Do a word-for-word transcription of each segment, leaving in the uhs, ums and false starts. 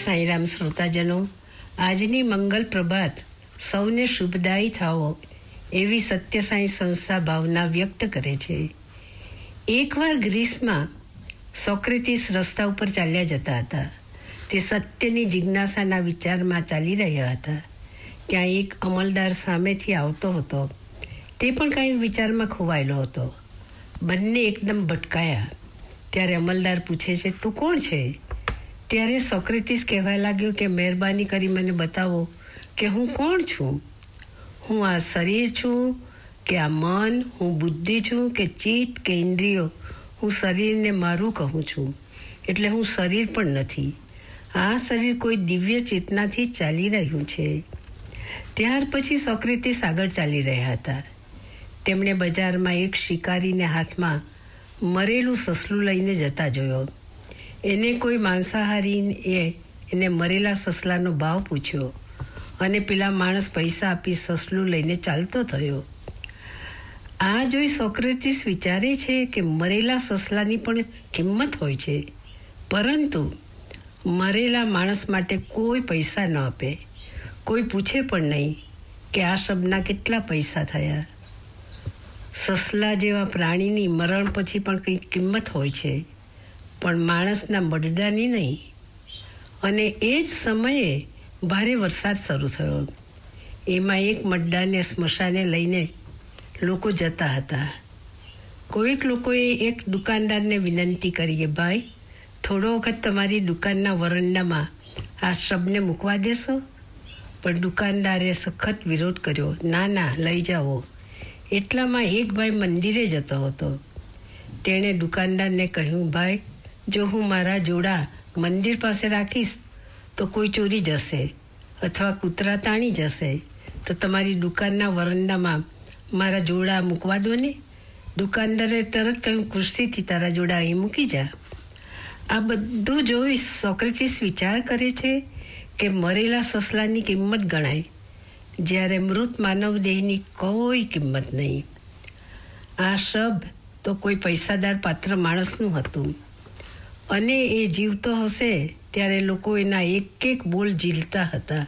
સાંઈરામ શ્રોતાજનો, આજની મંગલ પ્રભાત સૌને શુભદાયી થાવો એવી સત્ય સાંઈ સંસ્થા ભાવના વ્યક્ત કરે છે. એકવાર ગ્રીસમાં સોક્રેટિસ રસ્તા ઉપર ચાલ્યા જતા હતા. તે સત્યની જિજ્ઞાસાના વિચારમાં ચાલી રહ્યા હતા. ત્યાં એક અમલદાર સામેથી આવતો હતો. તે પણ કાંઈ વિચારમાં ખોવાયેલો હતો. બંને એકદમ ભટકાયા. ત્યારે અમલદાર પૂછે છે, તું કોણ છે? ત્યારે સોક્રેટિસ કહેવા લાગ્યો કે મહેરબાની કરી મને બતાવો કે હું કોણ છું. હું આ શરીર છું કે આ મન? હું બુદ્ધિ છું કે ચિત્ત કે ઇન્દ્રિયો? હું શરીરને મારું કહું છું, એટલે હું શરીર પણ નથી. આ શરીર કોઈ દિવ્ય ચેતનાથી ચાલી રહ્યું છે. ત્યાર પછી સોક્રેટિસ આગળ ચાલી રહ્યા હતા. તેમણે બજારમાં એક શિકારીને હાથમાં મરેલું સસલું લઈને જતા જોયો. એને કોઈ માંસાહારી એ એને મરેલા સસલાનો ભાવ પૂછ્યો અને પેલા માણસ પૈસા આપી સસલું લઈને ચાલતો થયો. આ જોઈ સોક્રેટિસ વિચારે છે કે મરેલા સસલાની પણ કિંમત હોય છે, પરંતુ મરેલા માણસ માટે કોઈ પૈસા ન આપે. કોઈ પૂછે પણ નહીં કે આ શબ્દના કેટલા પૈસા થયા. સસલા જેવા પ્રાણીની મરણ પછી પણ કંઈ કિંમત હોય છે, પણ માણસના મરદાની નહીં. અને એ જ સમયે ભારે વરસાદ શરૂ થયો. એમાં એક મરદાને સ્મશાને લઈને લોકો જતા હતા. કોઈક લોકોએ એક દુકાનદારને વિનંતી કરી કે ભાઈ, થોડો વખત તમારી દુકાનના વરંડામાં આ શબને મૂકવા દેશો? પણ દુકાનદારે સખત વિરોધ કર્યો. ના ના, લઈ જાઓ. એટલામાં એક ભાઈ મંદિરે જતો હતો. તેણે દુકાનદારને કહ્યું, ભાઈ, જો હું મારા જોડા મંદિર પાસે રાખીશ તો કોઈ ચોરી જશે અથવા કૂતરા તાણી જશે, તો તમારી દુકાનના વરંડામાં મારા જોડા મૂકવા દો ને. દુકાનદારે તરત કહ્યું, ખુરશીથી તારા જોડા અહીં મૂકી જા. આ બધું જોઈ સોક્રેટિસ વિચાર કરે છે કે મરેલા સસલાની કિંમત ગણાય, જ્યારે મૃત માનવ દેહની કોઈ કિંમત નહીં. આ શબ્દ તો કોઈ પૈસાદાર પાત્ર માણસનું હતું, અને એ જીવતો હશે ત્યારે લોકો એના એક એક બોલ ઝીલતા હતા,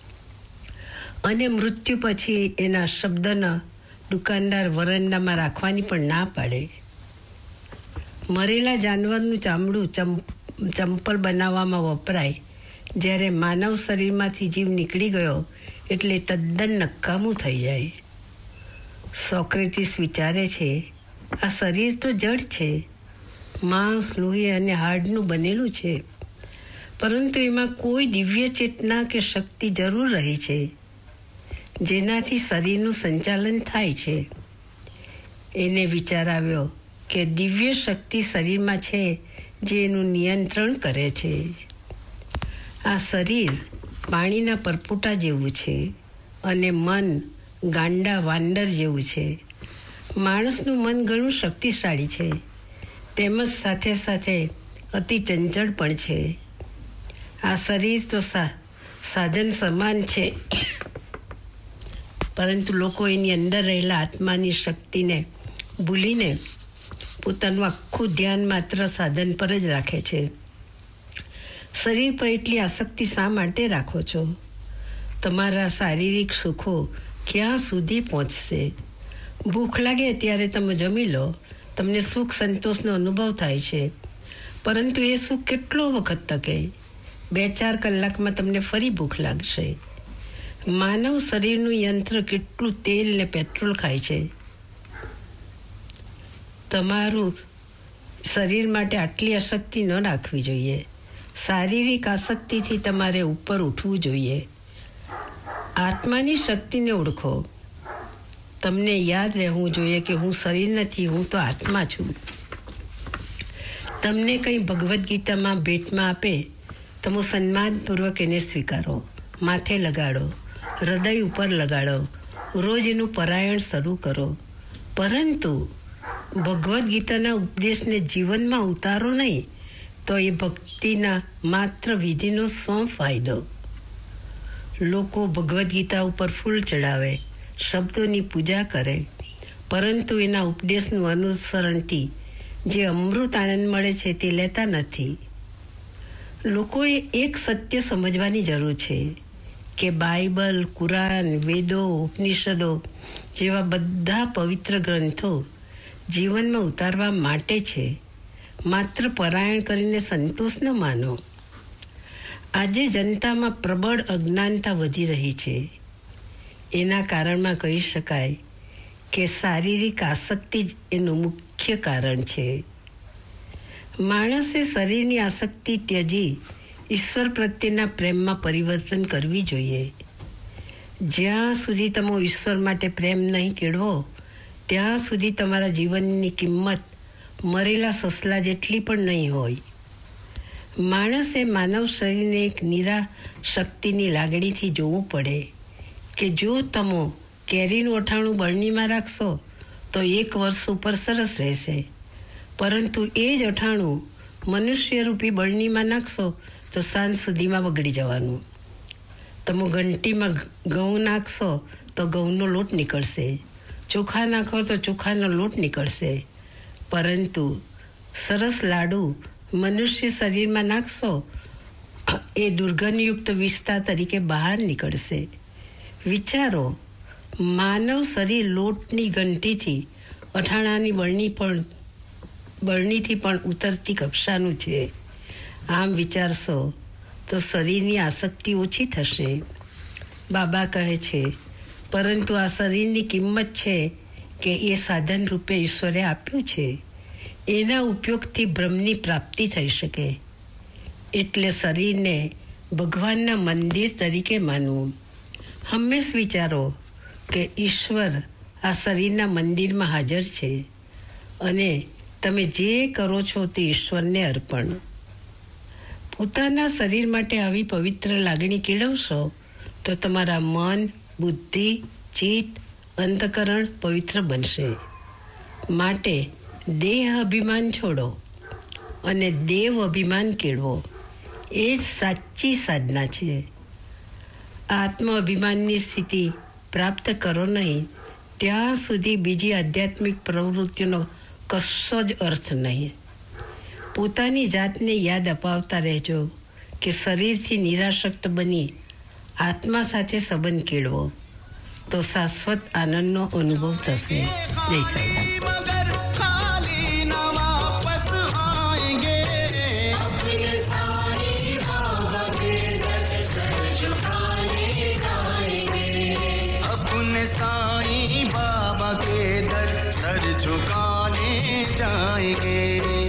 અને મૃત્યુ પછી એના શબ્દના દુકાનદાર વરંડામાં રાખવાની પણ ના પાડે. મરેલા જાનવરનું ચામડું ચંપલ બનાવવામાં વપરાય, જ્યારે માનવ શરીરમાંથી જીવ નીકળી ગયો એટલે તદ્દન નકામું થઈ જાય. સોક્રેટિસ વિચારે છે, આ શરીર તો જડ છે, માંસ, લોહી અને હાડનું બનેલું છે, પરંતુ એમાં કોઈ દિવ્ય ચેતના કે શક્તિ જરૂર રહી છે, જેનાથી શરીરનું સંચાલન થાય છે. એને વિચાર આવ્યો કે દિવ્ય શક્તિ શરીરમાં છે જે એનું નિયંત્રણ કરે છે. આ શરીર પાણીના પરપોટા જેવું છે અને મન ગાંડા વાંદર જેવું છે. માણસનું મન ઘણું શક્તિશાળી છે, તેમજ સાથે સાથે અતિ ચંચળ પણ છે. આ શરીર તો સાધન સમાન છે, પરંતુ લોકો એની અંદર રહેલા આત્માની શક્તિને ભૂલીને પોતાનું આખું ધ્યાન માત્ર સાધન પર જ રાખે છે. શરીર પર એટલી આસક્તિ શા માટે રાખો છો? તમારા શારીરિક સુખો ક્યાં સુધી પહોંચશે? ભૂખ લાગે ત્યારે તમે જમી લો, તમને સુખ સંતોષનો અનુભવ થાય છે, પરંતુ એ સુખ કેટલો વખત ટકે? બે ચાર કલાકમાં તમને ફરી ભૂખ લાગશે. માનવ શરીરનું યંત્ર કેટલું તેલ ને પેટ્રોલ ખાય છે. તમારું શરીર માટે આટલી આસક્તિ ન રાખવી જોઈએ. શારીરિક આસક્તિથી તમારે ઉપર ઉઠવું જોઈએ. આત્માની શક્તિને ઓળખો. તમને યાદ રહેવું જોઈએ કે હું શરીર નથી, હું તો આત્મા છું. તમને કંઈ ભગવદ્ ગીતામાં ભેટમાં આપે, તમે સન્માનપૂર્વક એને સ્વીકારો, માથે લગાડો, હૃદય ઉપર લગાડો, રોજ એનું પારાયણ શરૂ કરો. પરંતુ ભગવદ્ ગીતાના ઉપદેશને જીવનમાં ઉતારો નહીં તો એ ભક્તિના માત્ર વિધિનો શું ફાયદો? લોકો ભગવદ્ ગીતા ઉપર ફૂલ ચડાવે, શબ્દોની પૂજા કરે, પરંતુ એના ઉપદેશનું અનુસરણથી જે અમૃત આનંદ મળે છે તે લેતા નથી. લોકોએ એક સત્ય સમજવાની જરૂર છે કે બાઇબલ, કુરાન, વેદો, ઉપનિષદો જેવા બધા પવિત્ર ગ્રંથો જીવનમાં ઉતારવા માટે છે. માત્ર પારાયણ કરીને સંતોષ ન માનો. આજે જનતામાં પ્રબળ અજ્ઞાનતા વધી રહી છે. એના કારણમાં કહી શકાય કે શારીરિક આસક્તિ જ એનું મુખ્ય કારણ છે. માણસે શરીરની આસક્તિ ત્યજી ઈશ્વર પ્રત્યેના પ્રેમમાં પરિવર્તન કરવી જોઈએ. જ્યાં સુધી તમે ઈશ્વર માટે પ્રેમ નહીં કેળવો ત્યાં સુધી તમારા જીવનની કિંમત મરેલા સસલા જેટલી પણ નહીં હોય. માણસે માનવ શરીરને એક નિરા શક્તિની લાગણીથી જોવું પડે કે જો તમે કેરીનું અઠાણું બરણીમાં રાખશો તો એક વર્ષ ઉપર સરસ રહેશે, પરંતુ એ જ અઠાણું મનુષ્યરૂપી બરણીમાં નાખશો તો સાંજ સુધીમાં બગડી જવાનું. તમે ઘંટીમાં ઘઉં નાખશો તો ઘઉંનો લોટ નીકળશે, ચોખા નાખો તો ચોખાનો લોટ નીકળશે, પરંતુ સરસ લાડુ મનુષ્ય શરીરમાં નાખશો એ દુર્ગંધયુક્ત વિસ્તાર તરીકે બહાર નીકળશે. વિચારો, માનવ શરીર લોટની ઘંટીથી અઠાણાની બરણી પણ બરણીથી પણ ઉતરતી કક્ષાનું છે. આમ વિચારશો તો શરીરની આસક્તિ ઓછી થશે. બાબા કહે છે, પરંતુ આ શરીરની કિંમત છે કે એ સાધન રૂપે ઈશ્વરે આપ્યું છે. એના ઉપયોગથી બ્રહ્મની પ્રાપ્તિ થઈ શકે. એટલે શરીરને ભગવાનના મંદિર તરીકે માનવું. હંમેશ વિચારો કે ઈશ્વર આ શરીરના મંદિરમાં હાજર છે અને તમે જે કરો છો તે ઈશ્વરને અર્પણ. પોતાના શરીર માટે આવી પવિત્ર લાગણી કેળવશો તો તમારા મન, બુદ્ધિ, ચિત્ત, અંતકરણ પવિત્ર બનશે. માટે દેહ અભિમાન છોડો અને દેવ અભિમાન કેળવો. એ જ સાચી સાધના છે. આત્મ અભિમાનની સ્થિતિ પ્રાપ્ત કરો નહીં ત્યાં સુધી બીજી આધ્યાત્મિક પ્રવૃત્તિનો કશો જ અર્થ નહીં. પોતાની જાતને યાદ અપાવતા રહેજો કે શરીરથી નિરાશક્ત બની આત્મા સાથે સંબંધ કેળવો તો શાશ્વત આનંદનો અનુભવ થશે. જય સાંઈ. साईं बाबा के दर सर झुकाने जाएंगे.